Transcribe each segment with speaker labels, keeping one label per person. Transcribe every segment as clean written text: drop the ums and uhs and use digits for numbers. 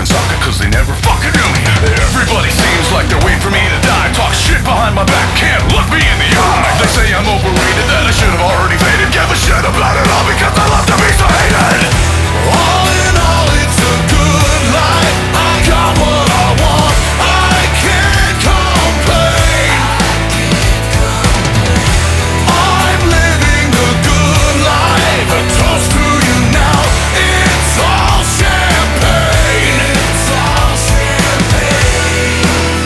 Speaker 1: fucking sucker, cause they never fucking knew me. Everybody seems like they're waiting for me to die. Talk shit behind my back, can't look me in the eye. They say I'm overrated, that I should have already faded. Give a shit about it all because I love to be so hated. All in all, it's a good life. I got what I want, I can't complain. I'm living the good life. A toast to you now. It's all champagne. It's all champagne.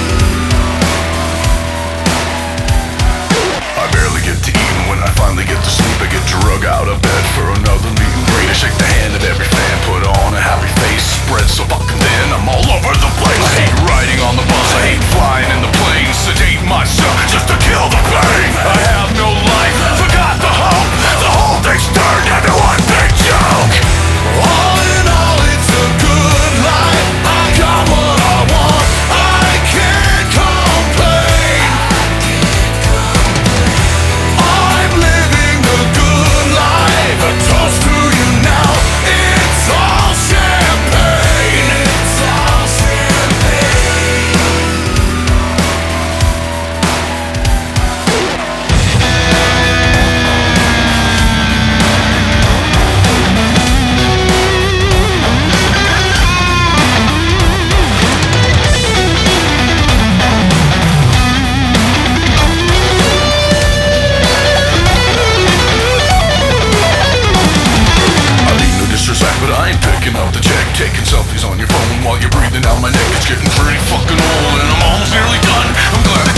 Speaker 1: I barely get to eat, and when I finally get to sleep, I get drug out of bed for another meet and greet. I shake the hand of every fan, put on a happy face, spread so fucking thin, I'm all over the place. I hate riding on the bus, I hate flying in the plane, sedate myself just to kill the pain. I have no life, forgot the hope, the whole thing's turned into one big joke. All in all, it's a good life. I got what I want, I can't complain. I'm living the good life. A toast to you now. It's all champagne. It's all champagne. I mean no disrespect, but I ain't picking up the check. Taking selfies on your phone while you're breathing down my neck. It's getting pretty fucking old and I'm almost nearly done. I'm glad I